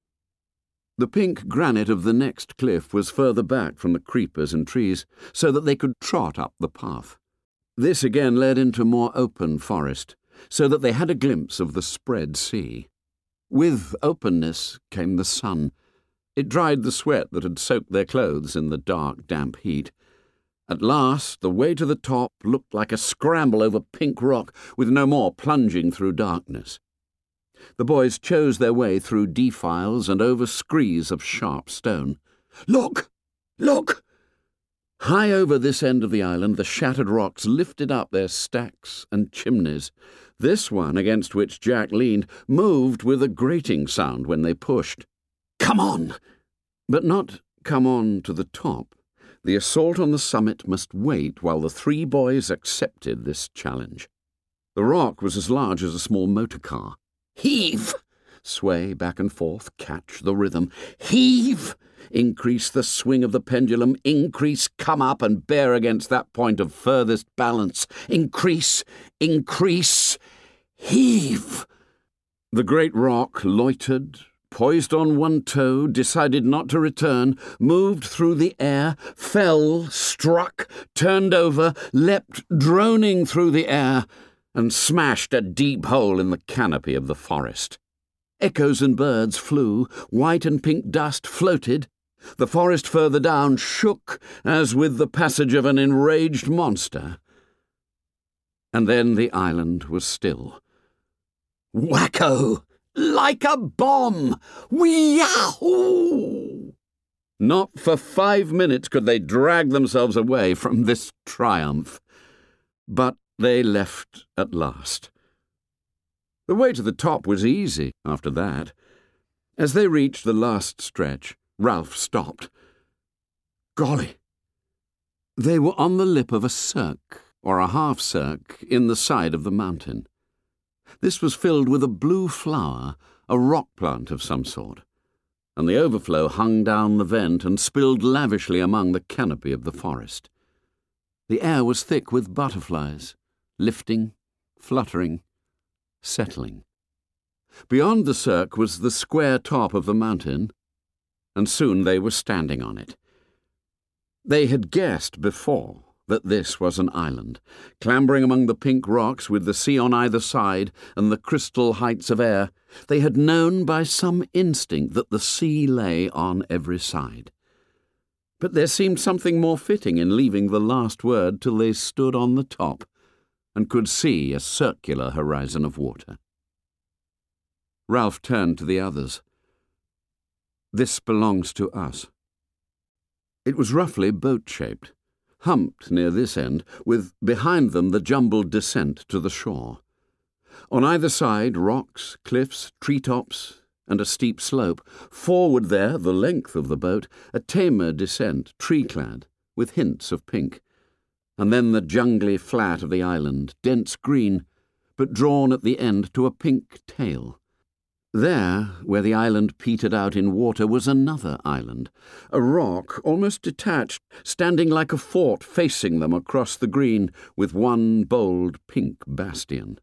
The pink granite of the next cliff was further back from the creepers and trees, so that they could trot up the path. This again led into more open forest, so that they had a glimpse of the spread sea. With openness came the sun. It dried the sweat that had soaked their clothes in the dark, damp heat. At last, the way to the top looked like a scramble over pink rock, with no more plunging through darkness. The boys chose their way through defiles and over screes of sharp stone. "Look! Look!" High over this end of the island, the shattered rocks lifted up their stacks and chimneys. This one, against which Jack leaned, moved with a grating sound when they pushed. "Come on!" But not come on to the top. The assault on the summit must wait while the three boys accepted this challenge. The rock was as large as a small motor car. "Heave!" Sway back and forth, catch the rhythm. "Heave!" Increase the swing of the pendulum, increase, come up and bear against that point of furthest balance. Increase, increase, heave! The great rock loitered, poised on one toe, decided not to return, moved through the air, fell, struck, turned over, leapt droning through the air, and smashed a deep hole in the canopy of the forest. Echoes and birds flew, white and pink dust floated. The forest further down shook as with the passage of an enraged monster. And then the island was still. Wacko! Like a bomb! Wee-yahoo! Not for 5 minutes could they drag themselves away from this triumph. But they left at last. The way to the top was easy after that. As they reached the last stretch, Ralph stopped. Golly! They were on the lip of a cirque, or a half-cirque, in the side of the mountain. This was filled with a blue flower, a rock plant of some sort, and the overflow hung down the vent and spilled lavishly among the canopy of the forest. The air was thick with butterflies, lifting, fluttering, settling. Beyond the cirque was the square top of the mountain, and soon they were standing on it. They had guessed before that this was an island, clambering among the pink rocks with the sea on either side and the crystal heights of air. They had known by some instinct that the sea lay on every side. But there seemed something more fitting in leaving the last word till they stood on the top and could see a circular horizon of water. Ralph turned to the others. This belongs to us. It was roughly boat-shaped, humped near this end, with behind them the jumbled descent to the shore. On either side, rocks, cliffs, treetops, and a steep slope. Forward there, the length of the boat, a tamer descent, tree-clad, with hints of pink. And then the jungly flat of the island, dense green, but drawn at the end to a pink tail. There, where the island petered out in water, was another island, a rock almost detached, standing like a fort facing them across the green, with one bold pink bastion.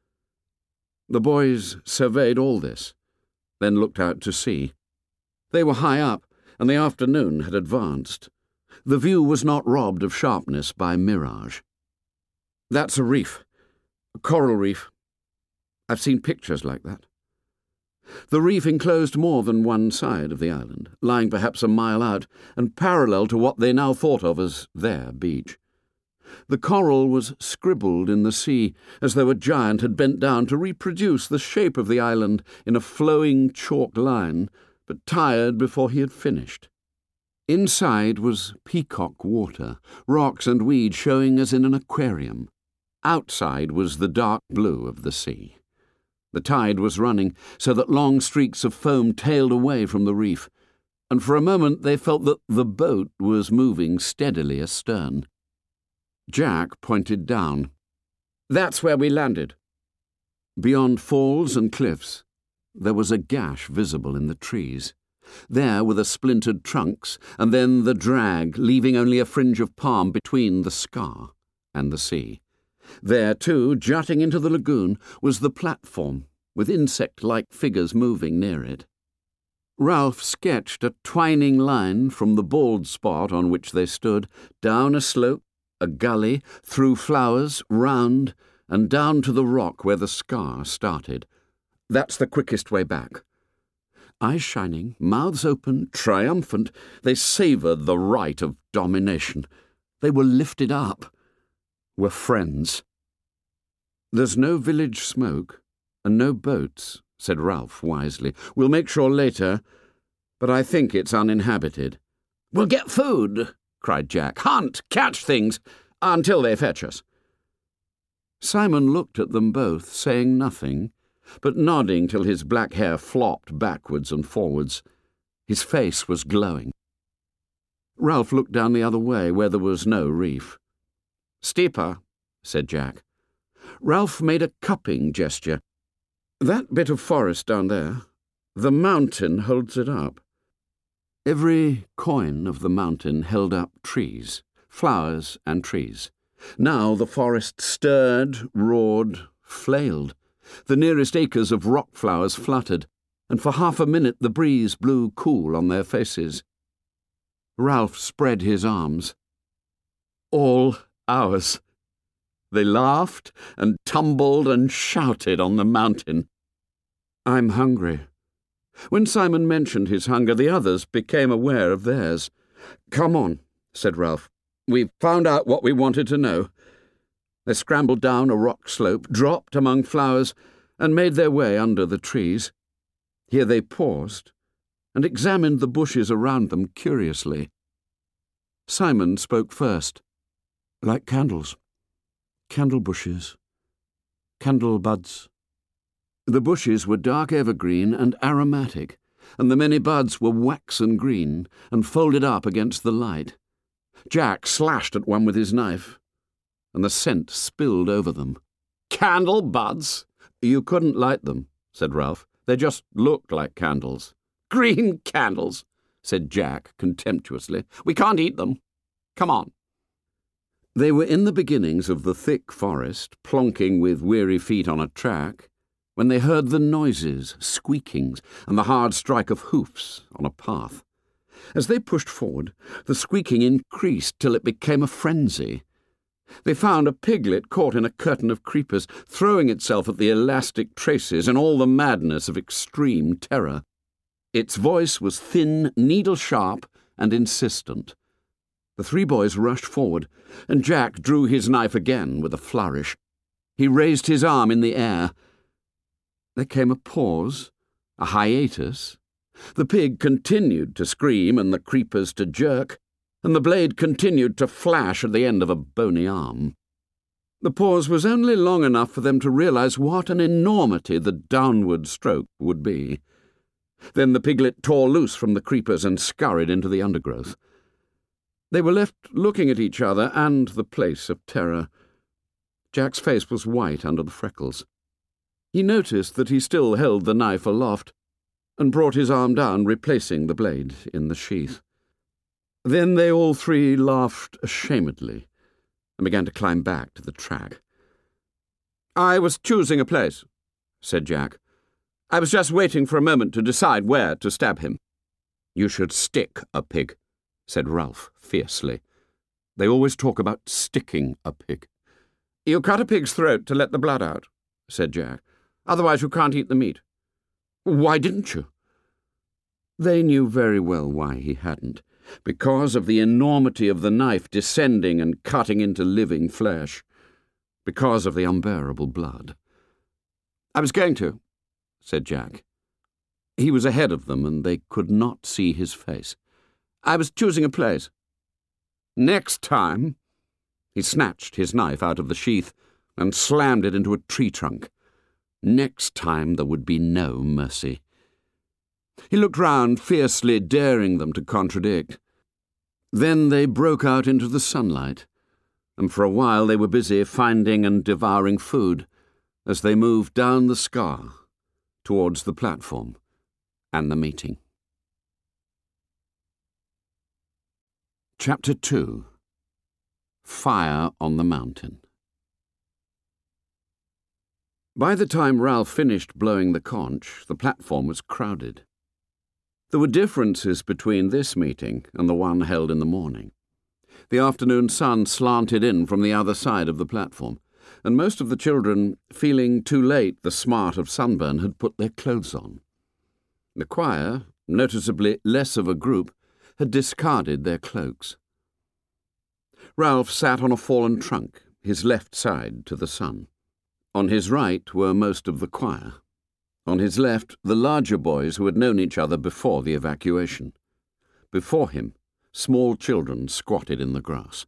The boys surveyed all this, then looked out to sea. They were high up, and the afternoon had advanced. The view was not robbed of sharpness by mirage. That's a reef, a coral reef. I've seen pictures like that. The reef enclosed more than one side of the island, lying perhaps a mile out, and parallel to what they now thought of as their beach. The coral was scribbled in the sea, as though a giant had bent down to reproduce the shape of the island in a flowing chalk line, but tired before he had finished. Inside was peacock water, rocks and weed showing as in an aquarium. Outside was the dark blue of the sea. The tide was running, so that long streaks of foam tailed away from the reef, and for a moment they felt that the boat was moving steadily astern. Jack pointed down. That's where we landed. Beyond falls and cliffs, there was a gash visible in the trees. There were the splintered trunks, and then the drag, leaving only a fringe of palm between the scar and the sea. There, too, jutting into the lagoon, was the platform, with insect-like figures moving near it. Ralph sketched a twining line from the bald spot on which they stood, down a slope, a gully, through flowers, round, and down to the rock where the scar started. That's the quickest way back. Eyes shining, mouths open, triumphant, they savoured the right of domination. They were lifted up. Were friends. There's no village smoke, and no boats, said Ralph wisely. We'll make sure later, but I think it's uninhabited. We'll get food, cried Jack. Hunt, catch things, until they fetch us. Simon looked at them both, saying nothing, but nodding till his black hair flopped backwards and forwards. His face was glowing. Ralph looked down the other way, where there was no reef. Steeper, said Jack. Ralph made a cupping gesture. That bit of forest down there, the mountain holds it up. Every coign of the mountain held up trees, flowers and trees. Now the forest stirred, roared, flailed. The nearest acres of rock flowers fluttered. and for half a minute the breeze blew cool on their faces. Ralph spread his arms. All ours. They laughed and tumbled and shouted on the mountain. I'm hungry. When Simon mentioned his hunger, the others became aware of theirs. Come on, said Ralph. We've found out what we wanted to know. They scrambled down a rock slope, dropped among flowers, and made their way under the trees. Here they paused and examined the bushes around them curiously. Simon spoke first. Like candles. Candle bushes. Candle buds. The bushes were dark evergreen and aromatic, and the many buds were waxen green and folded up against the light. Jack slashed at one with his knife, and the scent spilled over them. Candle buds? You couldn't light them, said Ralph. They just looked like candles. Green candles, said Jack contemptuously. We can't eat them. Come on. They were in the beginnings of the thick forest, plonking with weary feet on a track, when they heard the noises, squeakings, and the hard strike of hoofs on a path. As they pushed forward, the squeaking increased till it became a frenzy. They found a piglet caught in a curtain of creepers, throwing itself at the elastic traces in all the madness of extreme terror. Its voice was thin, needle-sharp, and insistent. The three boys rushed forward, and Jack drew his knife again with a flourish. He raised his arm in the air. There came a pause, a hiatus. The pig continued to scream and the creepers to jerk, and the blade continued to flash at the end of a bony arm. The pause was only long enough for them to realize what an enormity the downward stroke would be. Then the piglet tore loose from the creepers and scurried into the undergrowth. They were left looking at each other and the place of terror. Jack's face was white under the freckles. He noticed that he still held the knife aloft, and brought his arm down, replacing the blade in the sheath. Then they all three laughed ashamedly, and began to climb back to the track. I was choosing a place, said Jack. I was just waiting for a moment to decide where to stab him. You should stick a pig, said Ralph fiercely. They always talk about sticking a pig. You cut a pig's throat to let the blood out, said Jack. Otherwise you can't eat the meat. Why didn't you? They knew very well why he hadn't, because of the enormity of the knife descending and cutting into living flesh, because of the unbearable blood. I was going to, said Jack. He was ahead of them, and they could not see his face. I was choosing a place. Next time. He snatched his knife out of the sheath and slammed it into a tree trunk. Next time there would be no mercy. He looked round, fiercely daring them to contradict. Then they broke out into the sunlight, and for a while they were busy finding and devouring food as they moved down the scar towards the platform and the meeting. Chapter 2. Fire on the Mountain. By the time Ralph finished blowing the conch, the platform was crowded. There were differences between this meeting and the one held in the morning. The afternoon sun slanted in from the other side of the platform, and most of the children, feeling too late the smart of sunburn, had put their clothes on. The choir, noticeably less of a group, had discarded their cloaks. Ralph sat on a fallen trunk, his left side to the sun. On his right were most of the choir. On his left, the larger boys who had known each other before the evacuation. Before him, small children squatted in the grass.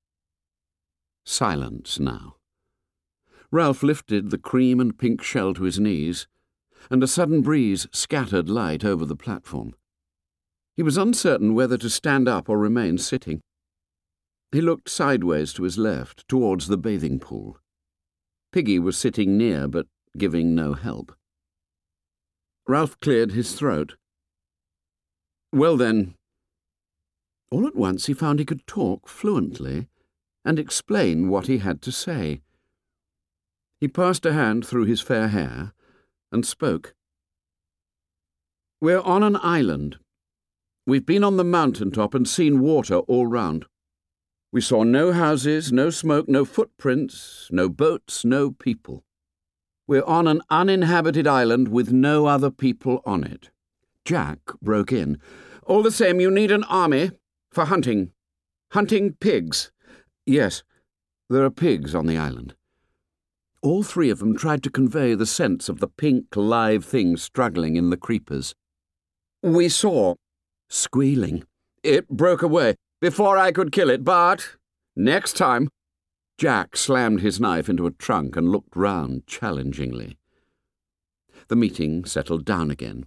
Silence now. Ralph lifted the cream and pink shell to his knees, and a sudden breeze scattered light over the platform. He was uncertain whether to stand up or remain sitting. He looked sideways to his left, towards the bathing pool. Piggy was sitting near, but giving no help. Ralph cleared his throat. Well then. All at once he found he could talk fluently and explain what he had to say. He passed a hand through his fair hair and spoke. We're on an island. We've been on the mountain top and seen water all round. We saw no houses, no smoke, no footprints, no boats, no people. We're on an uninhabited island with no other people on it. Jack broke in. All the same, you need an army for hunting. Hunting pigs. Yes, there are pigs on the island. All three of them tried to convey the sense of the pink, live thing struggling in the creepers. We saw. Squealing. It broke away before I could kill it, but next time. Jack slammed his knife into a trunk and looked round challengingly. The meeting settled down again.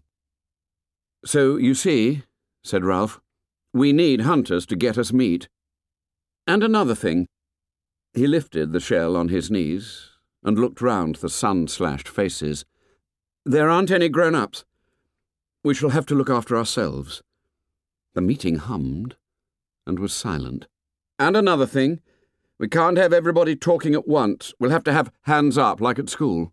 So, you see, said Ralph, we need hunters to get us meat. And another thing. He lifted the shell on his knees and looked round the sun-slashed faces. There aren't any grown-ups. We shall have to look after ourselves. The meeting hummed and was silent. And another thing. We can't have everybody talking at once. We'll have to have hands up, like at school.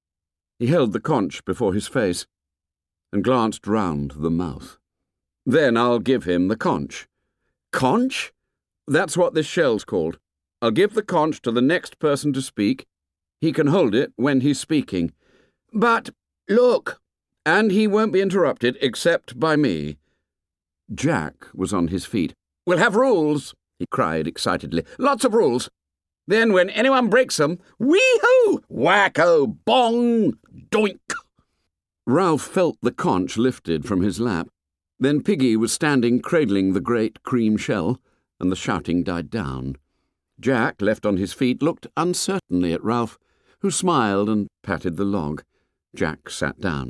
He held the conch before his face and glanced round the mouth. Then I'll give him the conch. Conch? That's what this shell's called. I'll give the conch to the next person to speak. He can hold it when he's speaking. But, look, and he won't be interrupted except by me. Jack was on his feet. We'll have rules, he cried excitedly. Lots of rules. Then when anyone breaks them, wee-hoo, whack-o, bong, doink. Ralph felt the conch lifted from his lap. Then Piggy was standing cradling the great cream shell, and the shouting died down. Jack, left on his feet, looked uncertainly at Ralph, who smiled and patted the log. Jack sat down.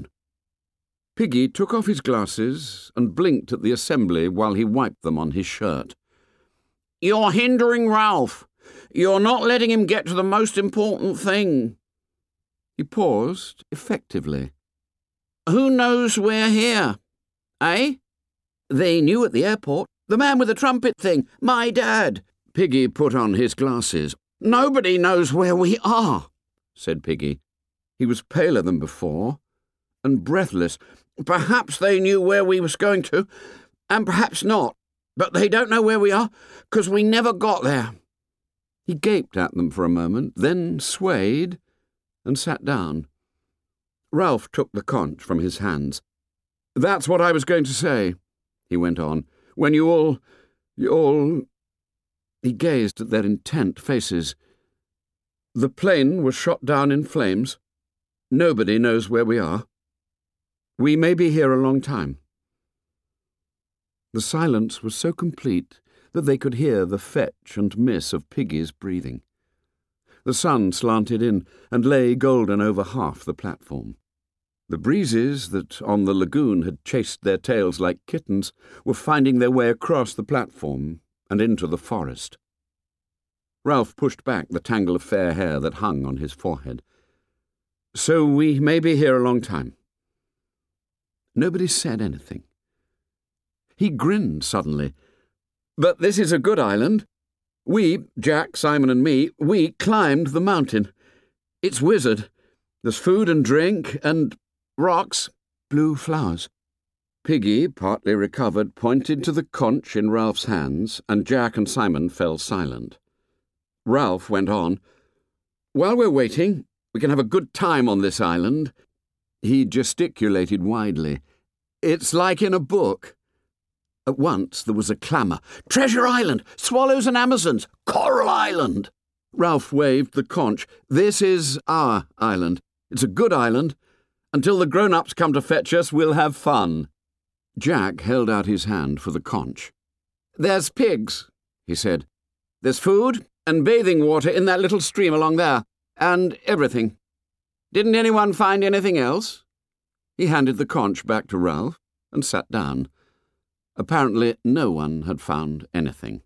Piggy took off his glasses and blinked at the assembly while he wiped them on his shirt. You're hindering Ralph. You're not letting him get to the most important thing. He paused effectively. Who knows we're here? Eh? They knew at the airport. The man with the trumpet thing. My dad. Piggy put on his glasses. Nobody knows where we are, said Piggy. He was paler than before and breathless. Perhaps they knew where we was going to, and perhaps not. But they don't know where we are, 'cause we never got there. He gaped at them for a moment, then swayed and sat down. Ralph took the conch from his hands. That's what I was going to say, he went on. When you all... He gazed at their intent faces. The plane was shot down in flames. Nobody knows where we are. We may be here a long time. The silence was so complete that they could hear the fetch and miss of Piggy's breathing. The sun slanted in and lay golden over half the platform. The breezes that on the lagoon had chased their tails like kittens were finding their way across the platform and into the forest. Ralph pushed back the tangle of fair hair that hung on his forehead. So we may be here a long time. Nobody said anything. He grinned suddenly. But this is a good island. We, Jack, Simon and me, we climbed the mountain. It's wizard. There's food and drink and rocks, blue flowers. Piggy, partly recovered, pointed to the conch in Ralph's hands, and Jack and Simon fell silent. Ralph went on. While we're waiting, we can have a good time on this island. He gesticulated widely. It's like in a book. At once there was a clamour. Treasure Island! Swallows and Amazons! Coral Island! Ralph waved the conch. This is our island. It's a good island. Until the grown-ups come to fetch us, we'll have fun. Jack held out his hand for the conch. There's pigs, he said. There's food and bathing water in that little stream along there, and everything. Didn't anyone find anything else? He handed the conch back to Ralph and sat down. Apparently no one had found anything.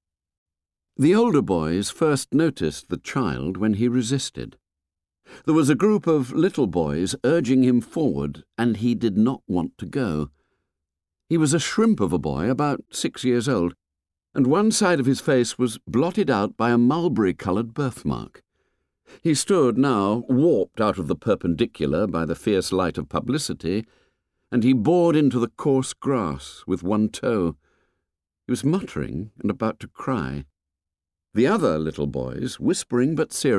The older boys first noticed the child when he resisted. There was a group of little boys urging him forward, and he did not want to go. He was a shrimp of a boy, about 6 years old, and one side of his face was blotted out by a mulberry-coloured birthmark. He stood now, warped out of the perpendicular by the fierce light of publicity, and he bored into the coarse grass with one toe. He was muttering and about to cry. The other little boys, whispering but serious,